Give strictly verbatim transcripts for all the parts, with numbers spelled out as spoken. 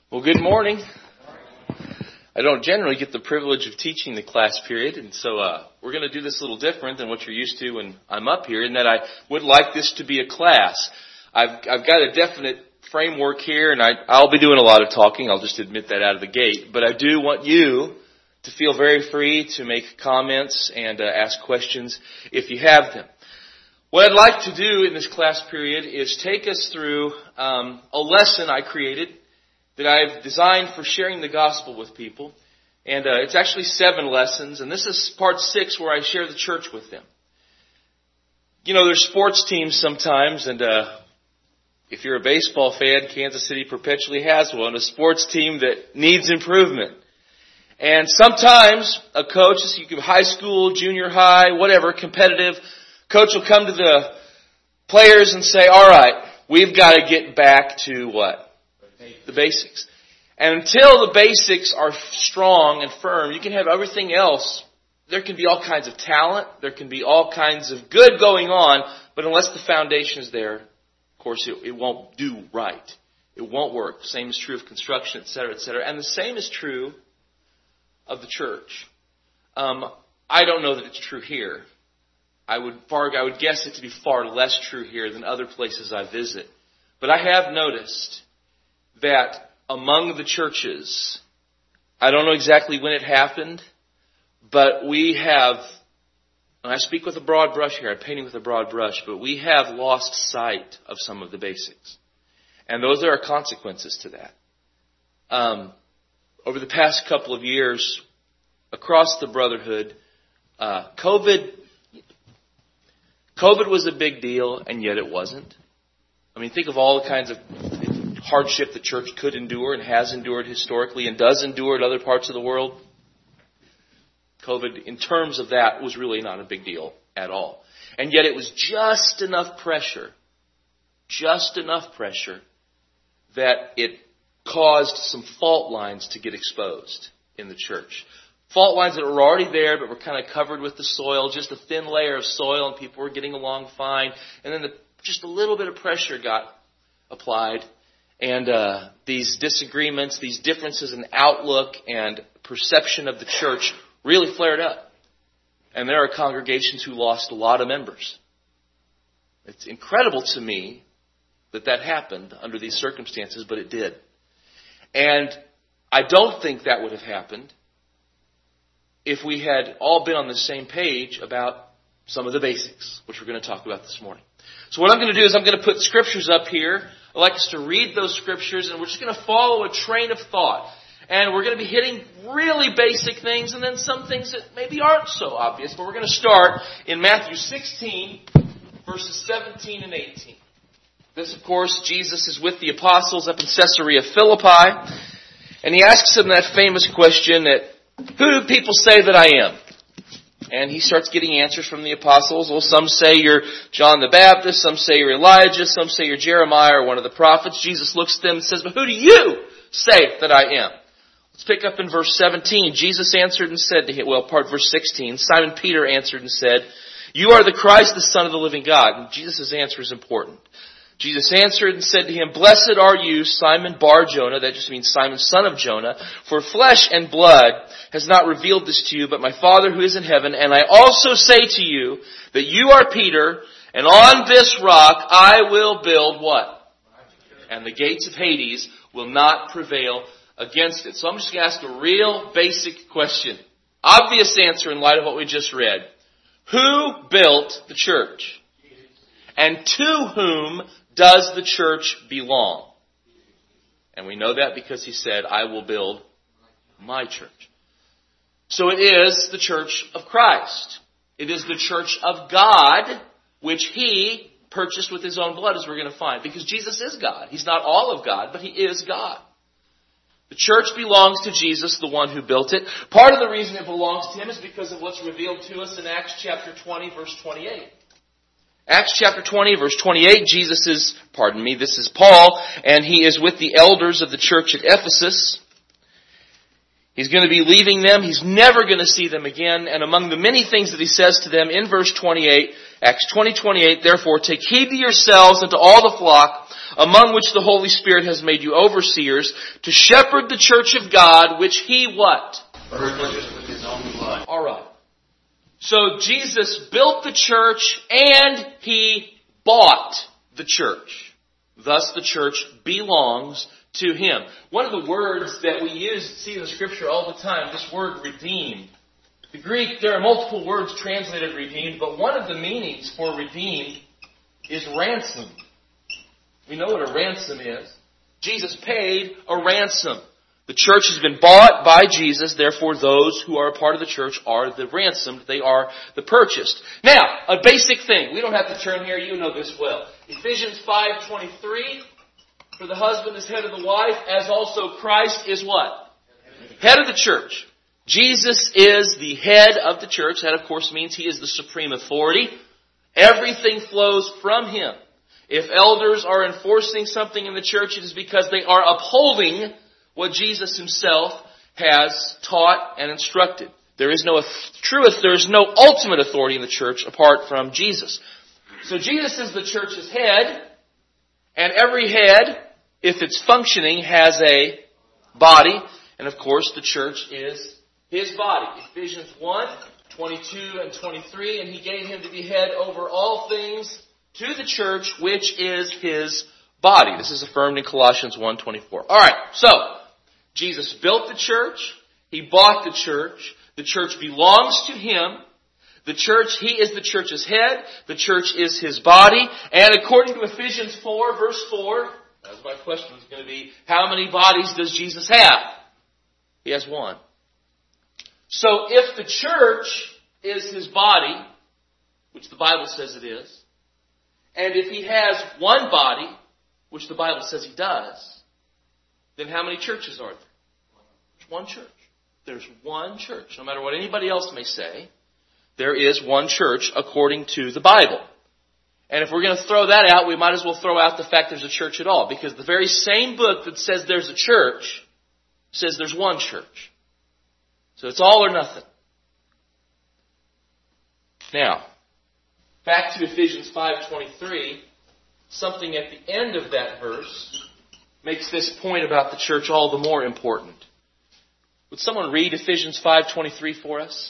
Well, good morning. I don't generally get the privilege of teaching the class period, and so uh, we're going to do this a little different than what you're used to when I'm up here, in that I would like this to be a class. I've, I've got a definite framework here, and I, I'll be doing a lot of talking. I'll just admit that out of the gate. But I do want you to feel very free to make comments and uh, ask questions if you have them. What I'd like to do in this class period is take us through um, a lesson I created that I've designed for sharing the gospel with people. And uh, it's actually seven lessons, and this is part six where I share the church with them. You know, there's sports teams sometimes, and uh, if you're a baseball fan, Kansas City perpetually has one, a sports team that needs improvement. And sometimes a coach, you can high school, junior high, whatever, competitive, coach will come to the players and say, all right, we've got to get back to what? The basics. And until the basics are strong and firm, you can have everything else. There can be all kinds of talent. There can be all kinds of good going on. But unless the foundation is there, of course, it, it won't do right. It won't work. The same is true of construction, et cetera, et cetera. And the same is true of the church. Um, I don't know that it's true here. I would far, I would guess it to be far less true here than other places I visit. But I have noticed that among the churches, I don't know exactly when it happened, but we have, and I speak with a broad brush here, I'm painting with a broad brush, but we have lost sight of some of the basics. And those are consequences to that. Um, over the past couple of years, across the brotherhood, uh, COVID, COVID was a big deal, and yet it wasn't. I mean, think of all the kinds of hardship the church could endure and has endured historically and does endure in other parts of the world. COVID, in terms of that, was really not a big deal at all. And yet it was just enough pressure, just enough pressure, that it caused some fault lines to get exposed in the church. Fault lines that were already there but were kind of covered with the soil, just a thin layer of soil, and people were getting along fine. And then the, just a little bit of pressure got applied. And uh, these disagreements, these differences in outlook and perception of the church really flared up. And there are congregations who lost a lot of members. It's incredible to me that that happened under these circumstances, but it did. And I don't think that would have happened if we had all been on the same page about some of the basics, which we're going to talk about this morning. So what I'm going to do is I'm going to put scriptures up here. I'd like us to read those scriptures, and we're just going to follow a train of thought. And we're going to be hitting really basic things, and then some things that maybe aren't so obvious. But we're going to start in Matthew sixteen, verses seventeen and eighteen. This, of course, Jesus is with the apostles up in Caesarea Philippi, and he asks them that famous question that, who do people say that I am? And he starts getting answers from the apostles. Well, some say you're John the Baptist, some say you're Elijah, some say you're Jeremiah or one of the prophets. Jesus looks at them and says, but who do you say that I am? Let's pick up in verse seventeen. Jesus answered and said to him, well, part verse sixteen, Simon Peter answered and said, you are the Christ, the Son of the living God. And Jesus' answer is important. Jesus answered and said to him, blessed are you, Simon Bar-Jonah, that just means Simon, son of Jonah, for flesh and blood has not revealed this to you, but my Father who is in heaven. And I also say to you that you are Peter, and on this rock I will build what? And the gates of Hades will not prevail against it. So I'm just going to ask a real basic question. Obvious answer in light of what we just read. Who built the church? And to whom does the church belong? And we know that because he said, I will build my church. So it is the church of Christ. It is the church of God, which he purchased with his own blood, as we're going to find. Because Jesus is God. He's not all of God, but he is God. The church belongs to Jesus, the one who built it. Part of the reason it belongs to him is because of what's revealed to us in Acts chapter twenty, verse twenty-eight. Acts chapter twenty, verse twenty-eight, Jesus is, pardon me, this is Paul, and he is with the elders of the church at Ephesus. He's going to be leaving them. He's never going to see them again. And among the many things that he says to them in verse twenty-eight, Acts twenty, twenty-eight, therefore take heed to yourselves and to all the flock among which the Holy Spirit has made you overseers, to shepherd the church of God, which He what? Purchased with His own blood. All right. So Jesus built the church and He bought the church. Thus the church belongs to Him. One of the words that we use, see in the Scripture all the time, this word redeemed. The Greek, there are multiple words translated redeemed, but one of the meanings for redeemed is ransom. We know what a ransom is. Jesus paid a ransom. The church has been bought by Jesus, therefore those who are a part of the church are the ransomed. They are the purchased. Now, a basic thing. We don't have to turn here. You know this well. Ephesians five twenty-three. For the husband is head of the wife, as also Christ is what? Head of the church. Jesus is the head of the church. That, of course, means He is the supreme authority. Everything flows from Him. If elders are enforcing something in the church, it is because they are upholding what Jesus Himself has taught and instructed. There is no truth, there is no ultimate authority in the church apart from Jesus. So Jesus is the church's head, and every head, if it's functioning, has a body, and of course the church is His body. Ephesians one, twenty-two and twenty-three, and He gave Him to be head over all things to the church, which is His body. This is affirmed in Colossians one, twenty-four. All right, so Jesus built the church. He bought the church. The church belongs to Him. The church, He is the church's head. The church is His body. And according to Ephesians four, verse four, that's my question is going to be, how many bodies does Jesus have? He has one. So if the church is His body, which the Bible says it is, and if He has one body, which the Bible says He does, then how many churches are there? There's one church. There's one church. No matter what anybody else may say, there is one church according to the Bible. And if we're going to throw that out, we might as well throw out the fact there's a church at all. Because the very same book that says there's a church says there's one church. So it's all or nothing. Now, back to Ephesians five twenty-three, something at the end of that verse makes this point about the church all the more important. Would someone read Ephesians five twenty-three for us?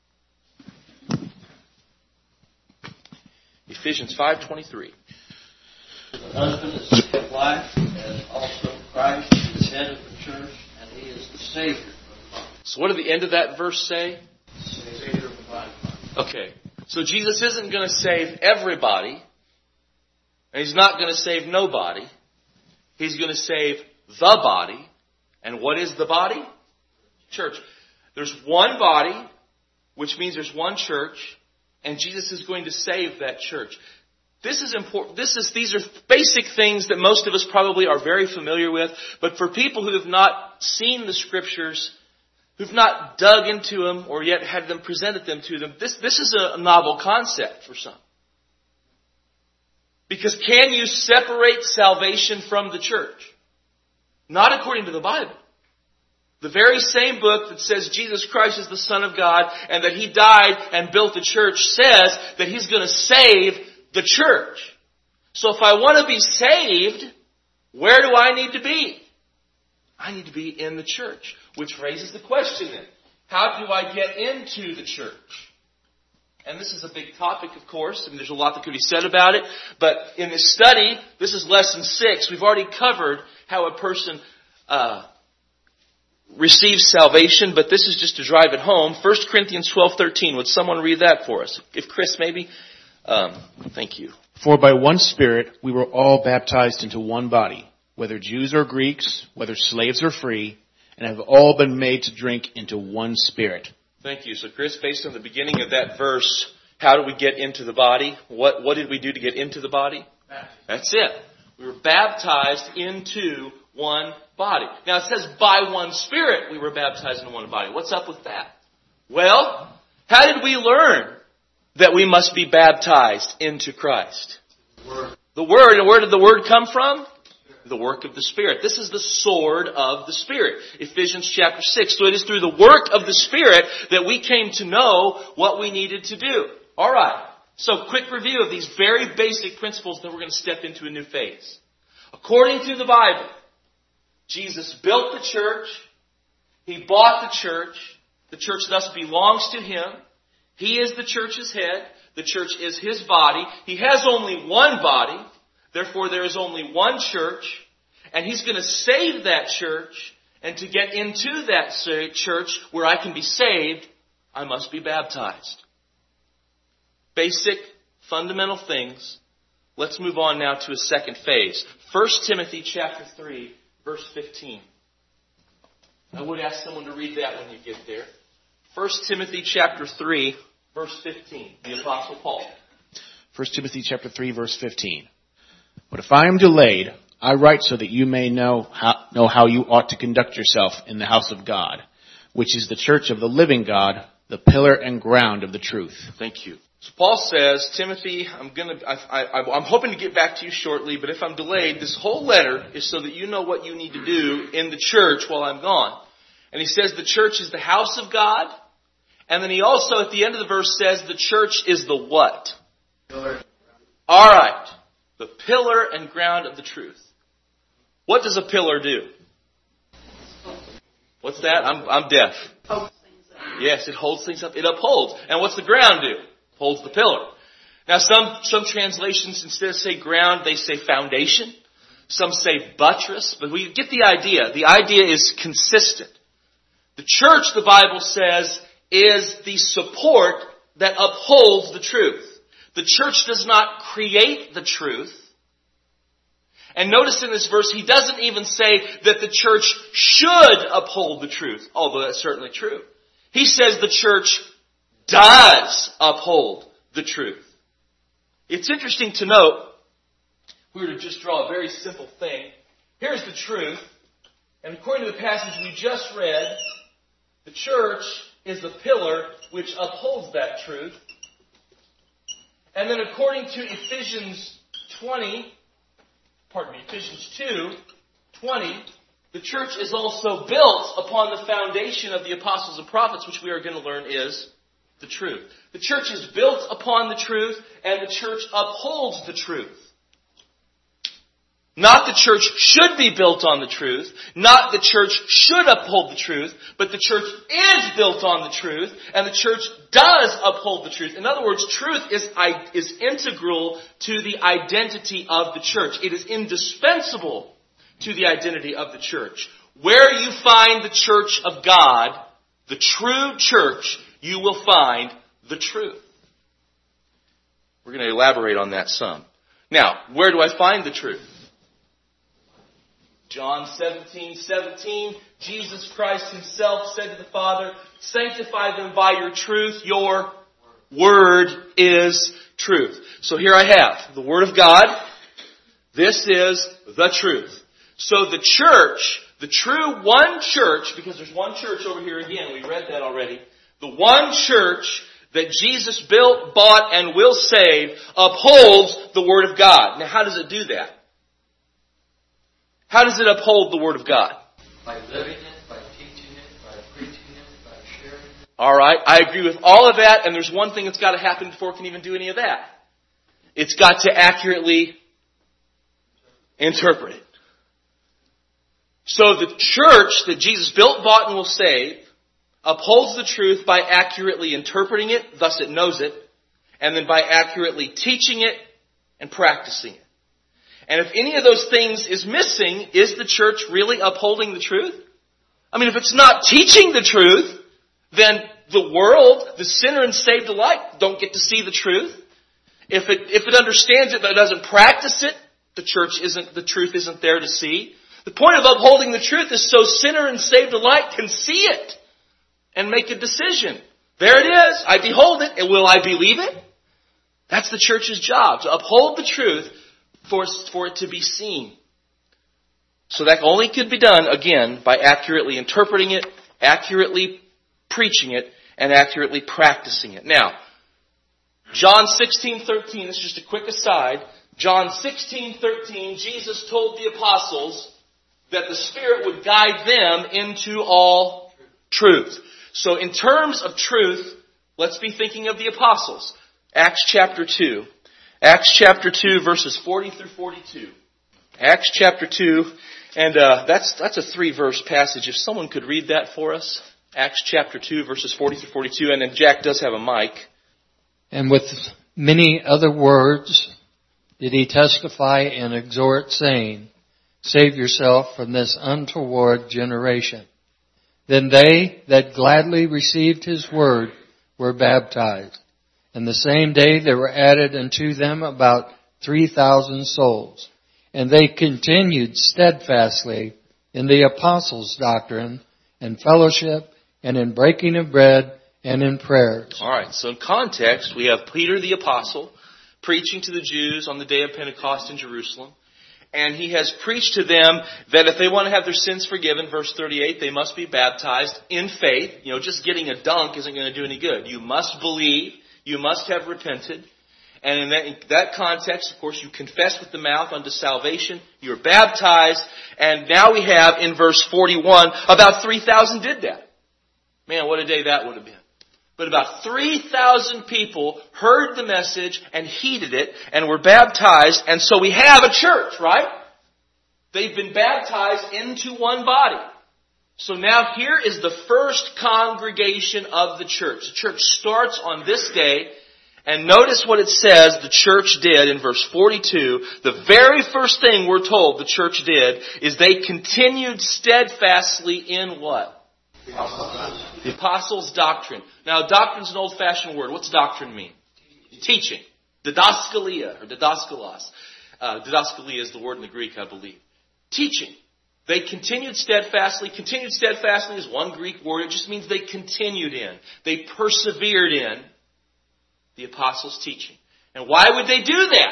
Ephesians five twenty-three. The husband is the head of wife, as also Christ is head of the church, and He is the Savior of the body. So what did the end of that verse say? Savior of the body. Okay. So Jesus isn't going to save everybody, and He's not going to save nobody. He's going to save the body. And what is the body? Church. There's one body, which means there's one church, and Jesus is going to save that church. This is important. This is, these are basic things that most of us probably are very familiar with, but for people who have not seen the Scriptures, who've not dug into them or yet had them presented them to them, this, this is a novel concept for some. Because can you separate salvation from the church? Not according to the Bible. The very same book that says Jesus Christ is the Son of God and that He died and built the church says that He's going to save the church. So if I want to be saved, where do I need to be? I need to be in the church. Which raises the question then, how do I get into the church? And this is a big topic, of course. I mean, there's a lot that could be said about it. But in this study, this is lesson six. We've already covered how a person uh, receives salvation, but this is just to drive it home. First Corinthians twelve thirteen. Would someone read that for us? If Chris, maybe. Um, thank you. For by one Spirit we were all baptized into one body, whether Jews or Greeks, whether slaves or free, and have all been made to drink into one Spirit. Thank you. So Chris, based on the beginning of that verse, how do we get into the body? What, what did we do to get into the body? That's it. We were baptized into one body. Now it says by one Spirit we were baptized into one body. What's up with that? Well, how did we learn that we must be baptized into Christ? Word. The Word. And where did the Word come from? The work of the Spirit. This is the sword of the Spirit. Ephesians chapter six. So it is through the work of the Spirit that we came to know what we needed to do. All right. So quick review of these very basic principles that we're going to step into a new phase. According to the Bible, Jesus built the church. He bought the church. The church thus belongs to Him. He is the church's head. The church is His body. He has only one body. Therefore, there is only one church. And He's going to save that church. And to get into that church where I can be saved, I must be baptized. Basic, fundamental things. Let's move on now to a second phase. First Timothy chapter three, verse fifteen. I would ask someone to read that when you get there. First Timothy chapter three, verse fifteen. The Apostle Paul. First Timothy chapter three, verse fifteen. But if I am delayed, I write so that you may know how, know how you ought to conduct yourself in the house of God, which is the church of the living God, the pillar and ground of the truth. Thank you. So Paul says, Timothy, I'm gonna, I, I, I'm hoping to get back to you shortly, but if I'm delayed, this whole letter is so that you know what you need to do in the church while I'm gone. And he says the church is the house of God, and then he also at the end of the verse says the church is the what? Pillar. All right, the pillar and ground of the truth. What does a pillar do? What's that? I'm, I'm deaf. Yes, it holds things up. It upholds. And what's the ground do? Holds the pillar. Now, some, some translations, instead of say ground, they say foundation. Some say buttress. But we get the idea. The idea is consistent. The church, the Bible says, is the support that upholds the truth. The church does not create the truth. And notice in this verse, he doesn't even say that the church should uphold the truth, although that's certainly true. He says the church does uphold the truth. It's interesting to note, if we were to just draw a very simple thing, here's the truth, and according to the passage we just read, the church is the pillar which upholds that truth. And then according to Ephesians twenty, pardon me, Ephesians two twenty, the church is also built upon the foundation of the apostles and prophets, which we are going to learn is the truth. The church is built upon the truth, and the church upholds the truth. Not the church should be built on the truth, not the church should uphold the truth, but the church is built on the truth, and the church does uphold the truth. In other words, truth is, is integral to the identity of the church. It is indispensable to the identity of the church. Where you find the church of God, the true church, you will find the truth. We're going to elaborate on that some. Now, where do I find the truth? John seventeen seventeen, Jesus Christ Himself said to the Father, sanctify them by your truth. Your word is truth. So here I have the Word of God. This is the truth. So the church, the true one church, because there's one church over here again, we read that already. The one church that Jesus built, bought, and will save upholds the Word of God. Now how does it do that? How does it uphold the Word of God? By living it, by teaching it, by preaching it, by sharing it. All right, I agree with all of that, and there's one thing that's got to happen before it can even do any of that. It's got to accurately interpret it. So the church that Jesus built, bought, and will save upholds the truth by accurately interpreting it, thus it knows it, and then by accurately teaching it and practicing it. And if any of those things is missing, is the church really upholding the truth? I mean, if it's not teaching the truth, then the world, the sinner and saved alike, don't get to see the truth. If it, if it understands it but doesn't practice it, the church isn't, the truth isn't there to see. The point of upholding the truth is so sinner and saved alike can see it and make a decision. There it is. I behold it. And will I believe it? That's the church's job, to uphold the truth for, for it to be seen. So that only could be done, again, by accurately interpreting it, accurately preaching it, and accurately practicing it. Now, John sixteen thirteen, this is just a quick aside. John sixteen thirteen, Jesus told the apostles that the Spirit would guide them into all truth. So in terms of truth, let's be thinking of the apostles. Acts chapter two. Acts chapter two, verses forty through forty-two. Acts chapter two, and uh, that's that's a three-verse passage. If someone could read that for us. Acts chapter two, verses forty through forty-two, and then Jack does have a mic. And with many other words did he testify and exhort, saying, Save yourself from this untoward generation. Then they that gladly received his word were baptized. And the same day there were added unto them about three thousand souls. And they continued steadfastly in the apostles' doctrine and fellowship and in breaking of bread and in prayers. All right, so in context, we have Peter the apostle preaching to the Jews on the day of Pentecost in Jerusalem. And he has preached to them that if they want to have their sins forgiven, verse thirty-eight, they must be baptized in faith. You know, just getting a dunk isn't going to do any good. You must believe. You must have repented. And in that, in that context, of course, you confess with the mouth unto salvation. You're baptized. And now we have in verse forty-one, about three thousand did that. Man, what a day that would have been. But about three thousand people heard the message and heeded it and were baptized. And so we have a church, right? They've been baptized into one body. So now here is the first congregation of the church. The church starts on this day. And notice what it says the church did in verse forty-two. The very first thing we're told the church did is they continued steadfastly in what? The apostles' doctrine. Now, doctrine's an old-fashioned word. What's doctrine mean? Teaching. Didaskalia, or didaskalos. Uh, didaskalia is the word in the Greek, I believe. Teaching. They continued steadfastly. Continued steadfastly is one Greek word. It just means they continued in. They persevered in the apostles' teaching. And why would they do that?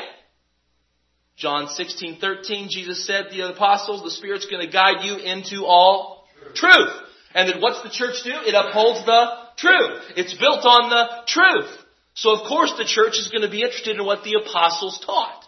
John sixteen thirteen, Jesus said to the apostles, the Spirit's going to guide you into all truth. And then what's the church do? It upholds the truth. It's built on the truth. So of course the church is going to be interested in what the apostles taught.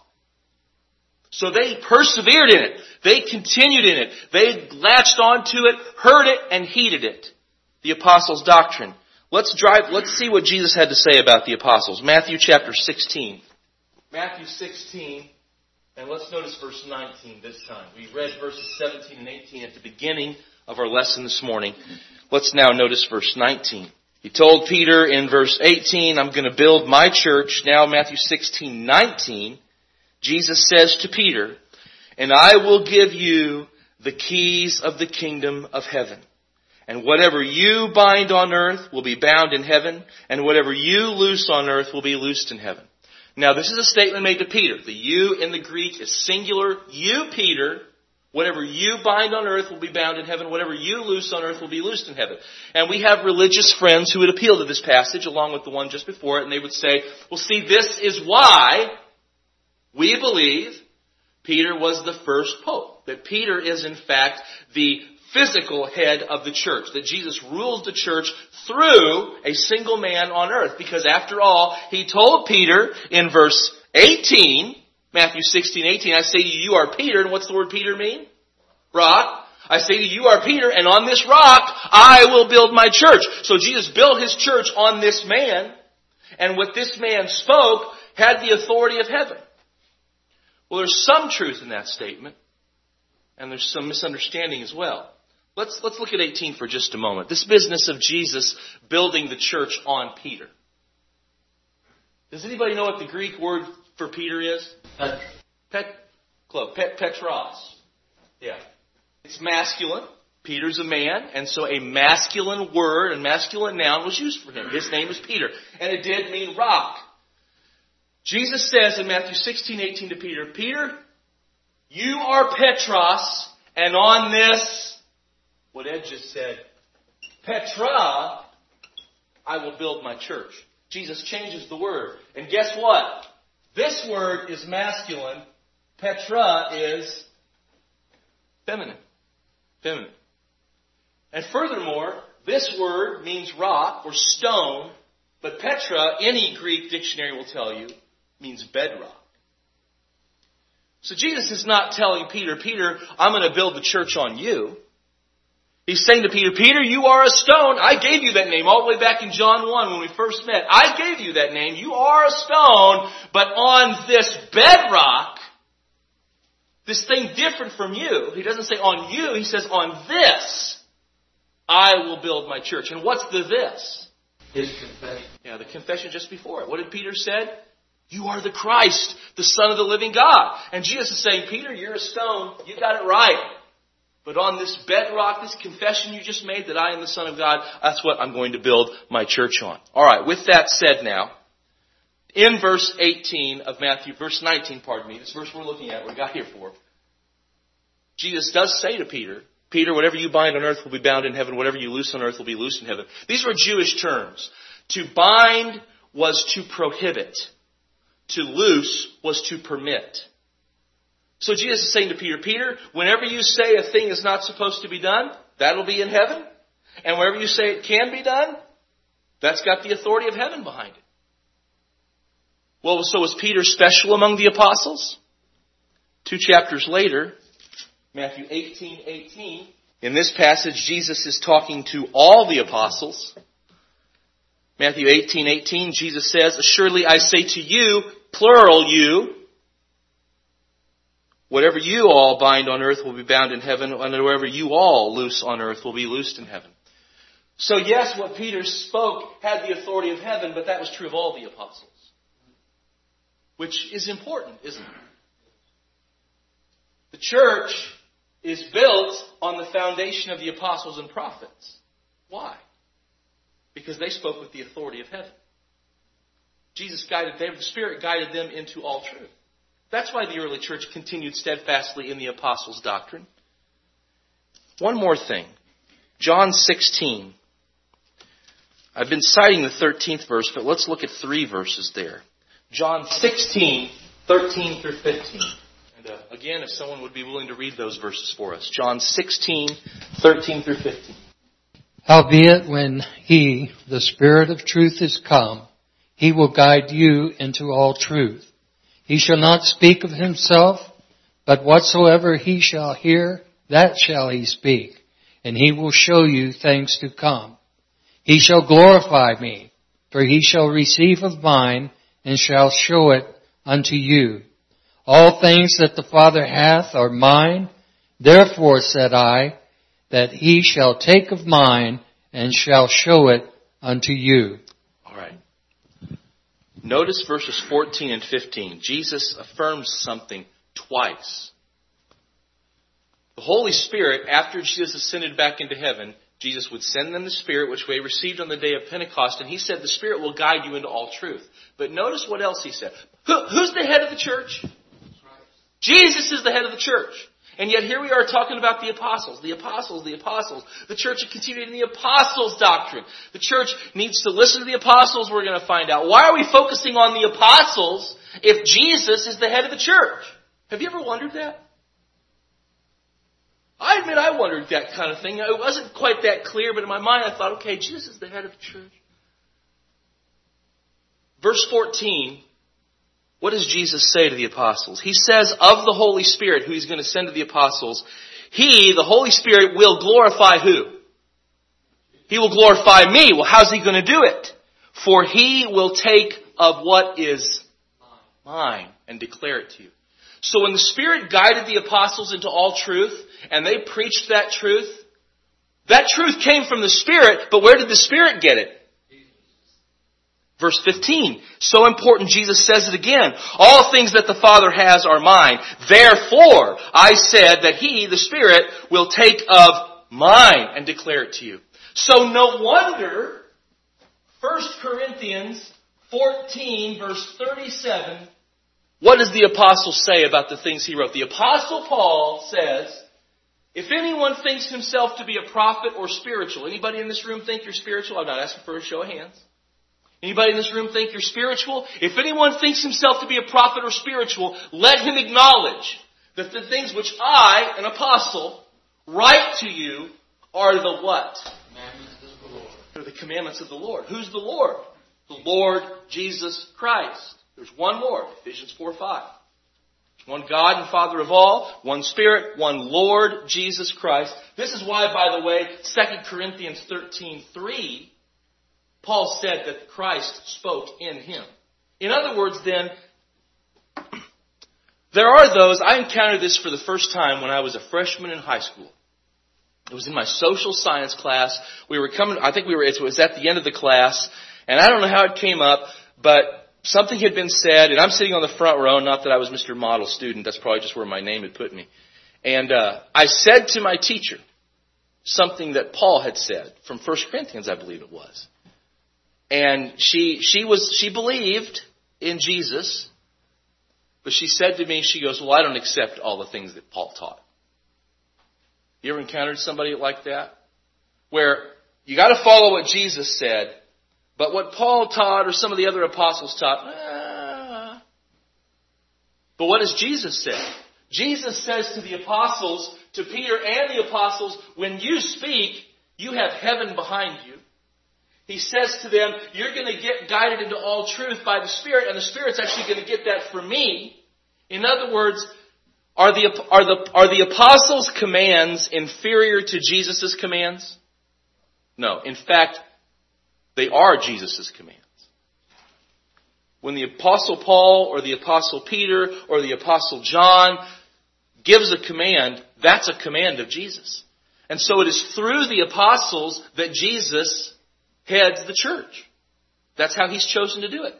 So they persevered in it. They continued in it. They latched onto it, heard it, and heeded it. The apostles' doctrine. Let's drive, let's see what Jesus had to say about the apostles. Matthew chapter sixteen. Matthew sixteen. And let's notice verse nineteen this time. We read verses seventeen and eighteen at the beginning of our lesson this morning. Let's now notice verse nineteen. He told Peter in verse eighteen, I'm going to build my church. Now Matthew sixteen nineteen, Jesus says to Peter, and I will give you the keys of the kingdom of heaven. And whatever you bind on earth will be bound in heaven, and whatever you loose on earth will be loosed in heaven. Now this is a statement made to Peter. The you in the Greek is singular. You, Peter, whatever you bind on earth will be bound in heaven. Whatever you loose on earth will be loosed in heaven. And we have religious friends who would appeal to this passage along with the one just before it. And they would say, well, see, this is why we believe Peter was the first pope. That Peter is, in fact, the physical head of the church. That Jesus rules the church through a single man on earth. Because after all, he told Peter in verse eighteen, Matthew sixteen eighteen, I say to you, you are Peter. And what's the word Peter mean? Rock. I say to you, you are Peter, and on this rock I will build my church. So Jesus built his church on this man, and what this man spoke had the authority of heaven. Well, there's some truth in that statement, and there's some misunderstanding as well. Let's, let's look at eighteen for just a moment. This business of Jesus building the church on Peter. Does anybody know what the Greek word for Peter is? Pet, pet, close, pet, Petros. Yeah. It's masculine. Peter's a man, and so a masculine word, a masculine noun was used for him. His name is Peter, and it did mean rock. Jesus says in Matthew sixteen eighteen to Peter, Peter, you are Petros, and on this, what Ed just said, Petra, I will build my church. Jesus changes the word. And guess what? This word is masculine. Petra is feminine. Feminine. And furthermore, this word means rock or stone, but Petra, any Greek dictionary will tell you, means bedrock. So Jesus is not telling Peter, Peter, I'm going to build the church on you. He's saying to Peter, Peter, you are a stone. I gave you that name all the way back in John one when we first met. I gave you that name. You are a stone, but on this bedrock, This thing different from you. He doesn't say on you. He says on this I will build my church. And what's the this? His confession. Yeah, the confession just before it. What did Peter say? You are the Christ, the Son of the living God. And Jesus is saying, Peter, you're a stone. You got it right. But on this bedrock, this confession you just made that I am the Son of God, that's what I'm going to build my church on. All right, with that said now, in verse eighteen of Matthew, verse nineteen, pardon me, this verse we're looking at, we got here for, Jesus does say to Peter, Peter, whatever you bind on earth will be bound in heaven, whatever you loose on earth will be loosed in heaven. These were Jewish terms. To bind was to prohibit. To loose was to permit. So Jesus is saying to Peter, Peter, whenever you say a thing is not supposed to be done, that'll be in heaven. And wherever you say it can be done, that's got the authority of heaven behind it. Well, so was Peter special among the apostles? Two chapters later, Matthew eighteen eighteen. In this passage, Jesus is talking to all the apostles. Matthew eighteen eighteen, Jesus says, Assuredly I say to you, plural you, whatever you all bind on earth will be bound in heaven, and whatever you all loose on earth will be loosed in heaven. So yes, what Peter spoke had the authority of heaven, but that was true of all the apostles. Which is important, isn't it? The church is built on the foundation of the apostles and prophets. Why? Because they spoke with the authority of heaven. Jesus guided them, the Spirit guided them into all truth. That's why the early church continued steadfastly in the apostles' doctrine. One more thing. John sixteen. I've been citing the thirteenth verse, but let's look at three verses there. John sixteen, thirteen through fifteen. And uh, again, if someone would be willing to read those verses for us. John sixteen, thirteen through fifteen. Howbeit, when he, the Spirit of truth, is come, he will guide you into all truth. He shall not speak of himself, but whatsoever he shall hear, that shall he speak, and he will show you things to come. He shall glorify me, for he shall receive of mine, and shall show it unto you. All things that the Father hath are mine. Therefore said I, that he shall take of mine, and shall show it unto you. All right. Notice verses fourteen and fifteen. Jesus affirms something twice. The Holy Spirit, after Jesus ascended back into heaven, Jesus would send them the Spirit, which they received on the day of Pentecost, and he said the Spirit will guide you into all truth. But notice what else he said. Who, who's the head of the church? Jesus is the head of the church. And yet here we are talking about the apostles, the apostles, the apostles. The church is continuing in the apostles' doctrine. The church needs to listen to the apostles, we're going to find out. Why are we focusing on the apostles if Jesus is the head of the church? Have you ever wondered that? I admit I wondered that kind of thing. It wasn't quite that clear, but in my mind I thought, okay, Jesus is the head of the church. Verse fourteen, what does Jesus say to the apostles? He says of the Holy Spirit, who he's going to send to the apostles, he, the Holy Spirit, will glorify who? He will glorify me. Well, how's he going to do it? For he will take of what is mine and declare it to you. So when the Spirit guided the apostles into all truth, and they preached that truth, that truth came from the Spirit, but where did the Spirit get it? Verse fifteen, so important, Jesus says it again. All things that the Father has are mine. Therefore, I said that He, the Spirit, will take of mine and declare it to you. So no wonder, First Corinthians fourteen, verse thirty-seven, what does the apostle say about the things he wrote? The apostle Paul says, if anyone thinks himself to be a prophet or spiritual, anybody in this room think you're spiritual? I'm not asking for a show of hands. Anybody in this room think you're spiritual? If anyone thinks himself to be a prophet or spiritual, let him acknowledge that the things which I, an apostle, write to you are the what? Commandments of the Lord. They're the commandments of the Lord. Who's the Lord? The Lord Jesus Christ. There's one Lord, Ephesians four five. There's one God and Father of all, one Spirit, one Lord Jesus Christ. This is why, by the way, Second Corinthians thirteen three, Paul said that Christ spoke in him. In other words, then, There are those, I encountered this for the first time when I was a freshman in high school. It was in my social science class. We were coming, I think we were, it was at the end of the class, and I don't know how it came up, but something had been said, and I'm sitting on the front row, not that I was Mister Model Student, that's probably just where my name had put me. And uh, I said to my teacher something that Paul had said from First Corinthians, I believe it was. And she she was she believed in Jesus, but she said to me, she goes, well, I don't accept all the things that Paul taught. You ever encountered somebody like that? Where you got to follow what Jesus said, but what Paul taught or some of the other apostles taught, ah. But what does Jesus say? Jesus says to the apostles, to Peter and the apostles, when you speak, you have heaven behind you. He says to them, you're going to get guided into all truth by the Spirit, and the Spirit's actually going to get that from me. In other words, Are the, are the, are the apostles' commands inferior to Jesus' commands? No. In fact, they are Jesus' commands. When the apostle Paul or the apostle Peter or the apostle John gives a command, that's a command of Jesus. And so it is through the apostles that Jesus heads the church. That's how he's chosen to do it.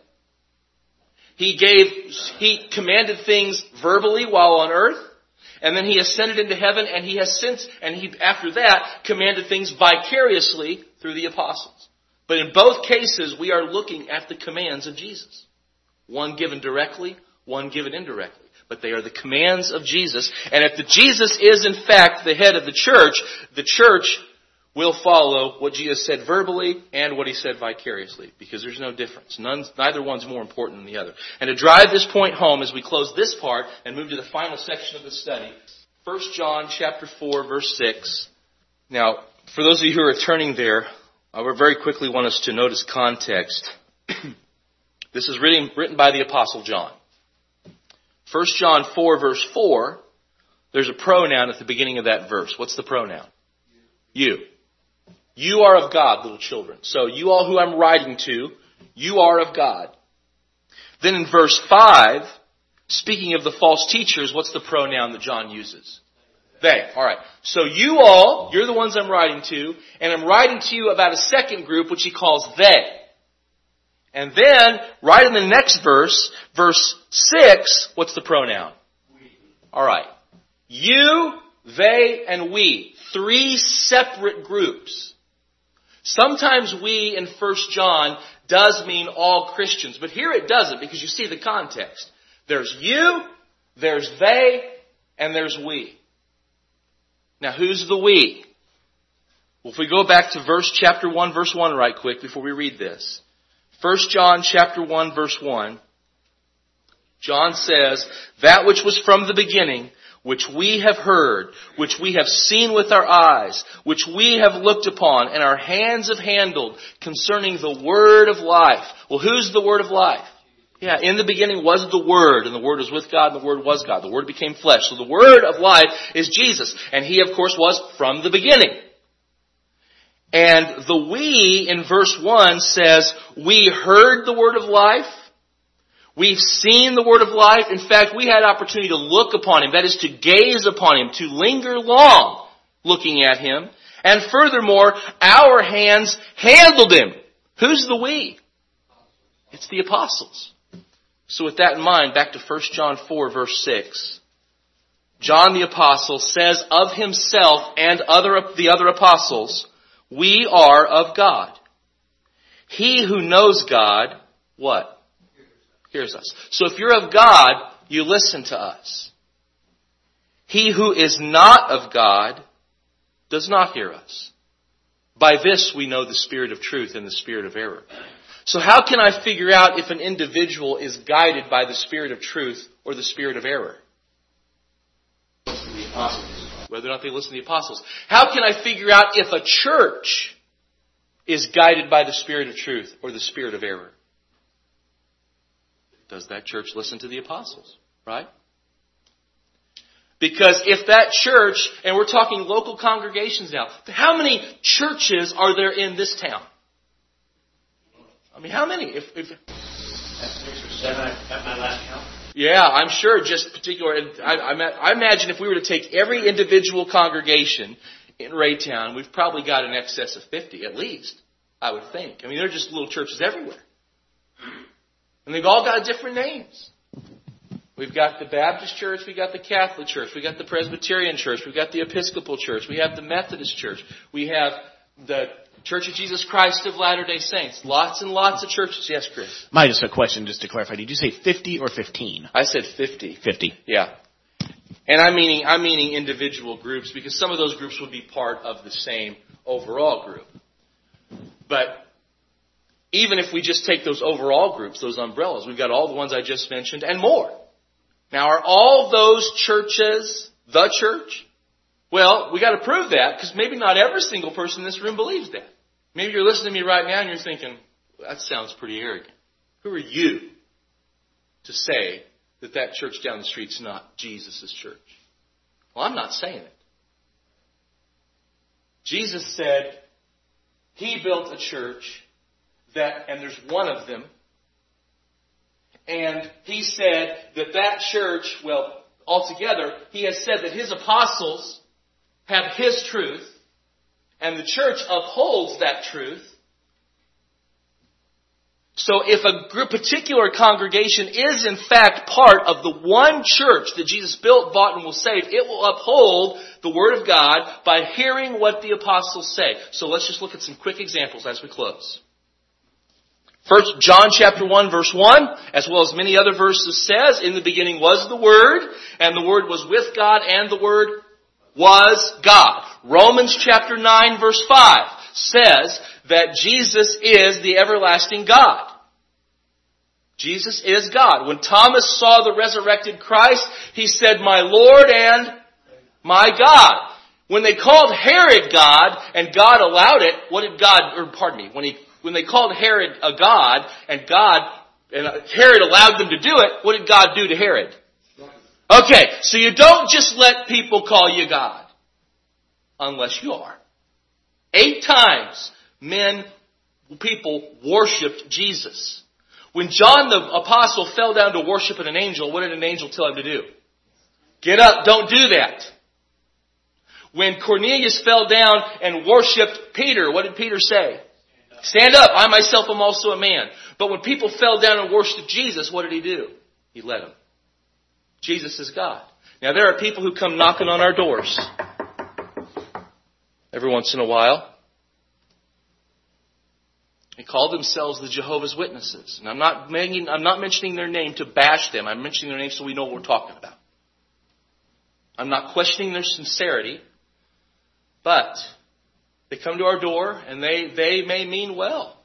He gave, he commanded things verbally while on earth, and then he ascended into heaven, and he has since, and he, after that, commanded things vicariously through the apostles. But in both cases, we are looking at the commands of Jesus. One given directly, one given indirectly. But they are the commands of Jesus. And if the Jesus is in fact the head of the church, the church will follow what Jesus said verbally and what he said vicariously, because there's no difference. None, neither one's more important than the other. And to drive this point home as we close this part and move to the final section of the study, First John chapter four, verse six. Now, for those of you who are turning there, I would very quickly want us to notice context. This is written, written by the Apostle John. First John four, verse four, there's a pronoun at the beginning of that verse. What's the pronoun? You. You are of God, little children. So you all who I'm writing to, you are of God. Then in verse five, speaking of the false teachers, what's the pronoun that John uses? They. All right. So you all, you're the ones I'm writing to, and I'm writing to you about a second group which he calls they. And then, right in the next verse, verse six, what's the pronoun? We. All right. You, they, and we. Three separate groups. Sometimes we in First John does mean all Christians, but here it doesn't, because you see the context. There's you, there's they, and there's we. Now who's the we? Well, if we go back to verse chapter one, verse one right quick before we read this. First John chapter one, verse one. John says, that which was from the beginning, which we have heard, which we have seen with our eyes, which we have looked upon, and our hands have handled concerning the word of life. Well, who's the word of life? Yeah, in the beginning was the Word, and the Word was with God, and the Word was God. The Word became flesh. So the Word of life is Jesus. And He, of course, was from the beginning. And the we in verse one says, we heard the Word of life. We've seen the Word of life. In fact, we had opportunity to look upon Him. That is, to gaze upon Him, to linger long looking at Him. And furthermore, our hands handled Him. Who's the we? It's the apostles. So with that in mind, back to First John four, verse six. John the apostle says of himself and other the other apostles, we are of God. He who knows God, what? Hears us. So if you're of God, you listen to us. He who is not of God does not hear us. By this we know the spirit of truth and the spirit of error. So how can I figure out if an individual is guided by the spirit of truth or the spirit of error? The apostles. Whether or not they listen to the apostles. How can I figure out if a church is guided by the spirit of truth or the spirit of error? Does that church listen to the apostles? Right? Because if that church, and we're talking local congregations now, how many churches are there in this town? I mean, how many? If, if six or seven at my last count. Yeah, I'm sure just particular, I, I, I imagine if we were to take every individual congregation in Raytown, we've probably got an excess of fifty at least, I would think. I mean, they're just little churches everywhere. And they've all got different names. We've got the Baptist Church, we've got the Catholic Church, we've got the Presbyterian Church, we've got the Episcopal Church, we have the Methodist Church, we have the Church of Jesus Christ of Latter-day Saints. Lots and lots of churches. Yes, Chris? My just a question, just to clarify. Did you say fifty or fifteen? I said fifty. fifty. Yeah. And I'm meaning, I'm meaning individual groups, because some of those groups would be part of the same overall group. But even if we just take those overall groups, those umbrellas, we've got all the ones I just mentioned and more. Now, are all those churches the church? Well, we got to prove that, because maybe not every single person in this room believes that. Maybe you're listening to me right now and you're thinking, that sounds pretty arrogant. Who are you to say that that church down the street's not Jesus' church? Well, I'm not saying it. Jesus said he built a church that, and there's one of them, and he said that that church, well, altogether, he has said that his apostles have his truth, and the church upholds that truth. So if a group, particular congregation is in fact part of the one church that Jesus built, bought, and will save, it will uphold the Word of God by hearing what the apostles say. So let's just look at some quick examples as we close. First, John chapter one, verse one, as well as many other verses, says, in the beginning was the Word, and the Word was with God, and the Word was God. Romans chapter nine, verse five, says that Jesus is the everlasting God. Jesus is God. When Thomas saw the resurrected Christ, he said, my Lord and my God. When they called Herod God, and God allowed it, what did God, or pardon me, when he When they called Herod a god, and God, and Herod allowed them to do it, what did God do to Herod? Okay, so you don't just let people call you God. Unless you are. Eight times men, people worshipped Jesus. When John the apostle fell down to worship an angel, what did an angel tell him to do? Get up, don't do that. When Cornelius fell down and worshipped Peter, what did Peter say? Stand up, I myself am also a man. But when people fell down and worshipped Jesus, what did he do? He led them. Jesus is God. Now there are people who come knocking on our doors every once in a while. They call themselves the Jehovah's Witnesses. And I'm not, mentioning, I'm not mentioning their name to bash them. I'm mentioning their name so we know what we're talking about. I'm not questioning their sincerity. But they come to our door and they, they may mean well.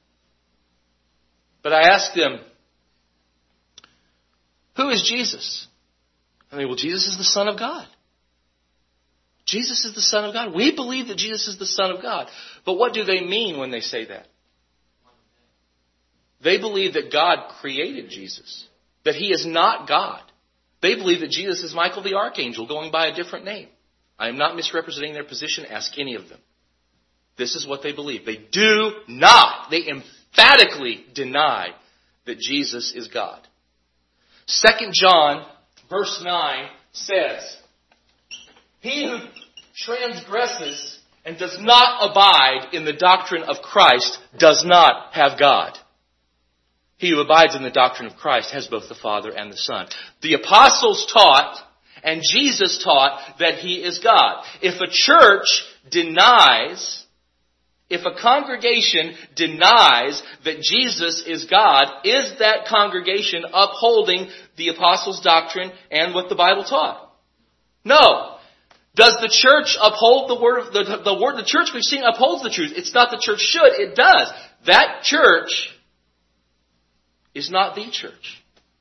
But I ask them, who is Jesus? I mean, well, Jesus is the Son of God. Jesus is the Son of God. We believe that Jesus is the Son of God. But what do they mean when they say that? They believe that God created Jesus. That he is not God. They believe that Jesus is Michael the Archangel going by a different name. I am not misrepresenting their position. Ask any of them. This is what they believe. They do not, they emphatically deny that Jesus is God. Second John, verse nine, says, he who transgresses and does not abide in the doctrine of Christ does not have God. He who abides in the doctrine of Christ has both the Father and the Son. The apostles taught, and Jesus taught, that he is God. If a church denies, if a congregation denies that Jesus is God, is that congregation upholding the apostles' doctrine and what the Bible taught? No. Does the church uphold the word of the, the word? The church we've seen upholds the truth. It's not the church should. It does. That church is not the church.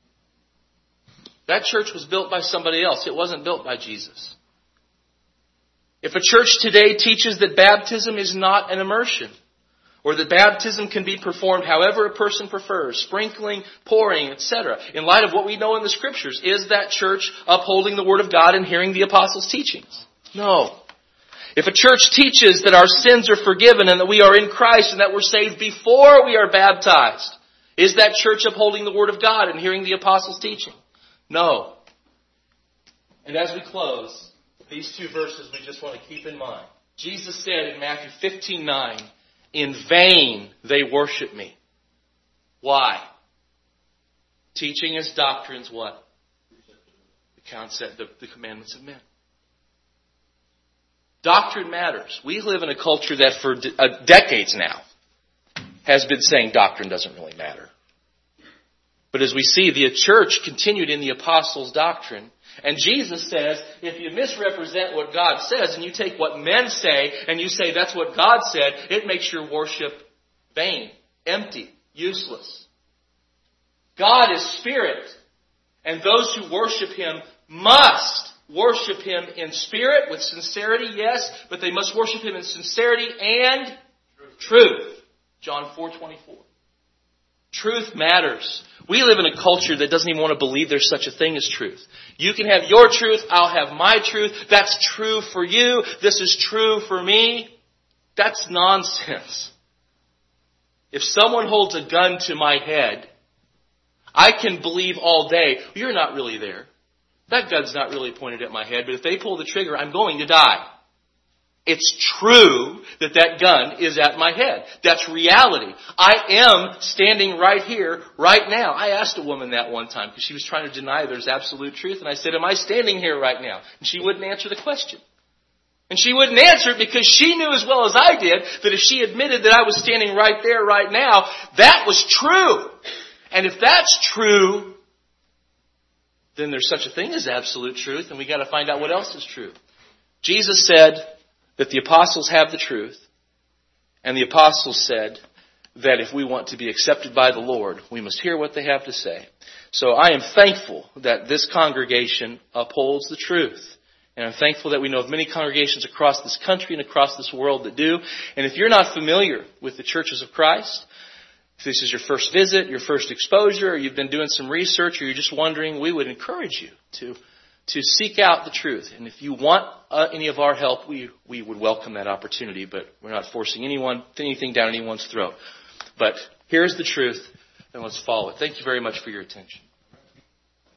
That church was built by somebody else. It wasn't built by Jesus. If a church today teaches that baptism is not an immersion, or that baptism can be performed however a person prefers, sprinkling, pouring, et cetera, in light of what we know in the Scriptures, is that church upholding the Word of God and hearing the apostles' teachings? No. If a church teaches that our sins are forgiven and that we are in Christ and that we're saved before we are baptized, is that church upholding the Word of God and hearing the apostles' teaching? No. And as we close, these two verses we just want to keep in mind. Jesus said in Matthew fifteen nine, in vain they worship me. Why? Teaching as doctrines what? The concept, the, the commandments of men. Doctrine matters. We live in a culture that for de- uh, decades now has been saying doctrine doesn't really matter. But as we see, the church continued in the apostles' doctrine. And Jesus says, if you misrepresent what God says and you take what men say and you say that's what God said, it makes your worship vain, empty, useless. God is spirit. And those who worship Him must worship Him in spirit with sincerity, yes, but they must worship Him in sincerity and truth. John four twenty-four. Truth matters. We live in a culture that doesn't even want to believe there's such a thing as truth. You can have your truth, I'll have my truth. That's true for you. This is true for me. That's nonsense. If someone holds a gun to my head, I can believe all day, you're not really there. That gun's not really pointed at my head, but if they pull the trigger, I'm going to die. It's true that that gun is at my head. That's reality. I am standing right here, right now. I asked a woman that one time because she was trying to deny there's absolute truth. And I said, am I standing here right now? And she wouldn't answer the question. And she wouldn't answer it because she knew as well as I did that if she admitted that I was standing right there, right now, that was true. And if that's true, then there's such a thing as absolute truth, and we got to find out what else is true. Jesus said that the apostles have the truth, and the apostles said that if we want to be accepted by the Lord, we must hear what they have to say. So I am thankful that this congregation upholds the truth. And I'm thankful that we know of many congregations across this country and across this world that do. And if you're not familiar with the churches of Christ, if this is your first visit, your first exposure, or you've been doing some research, or you're just wondering, we would encourage you to to seek out the truth. And if you want uh, any of our help, we, we would welcome that opportunity, but we're not forcing anyone, anything down anyone's throat. But here's the truth, and let's follow it. Thank you very much for your attention.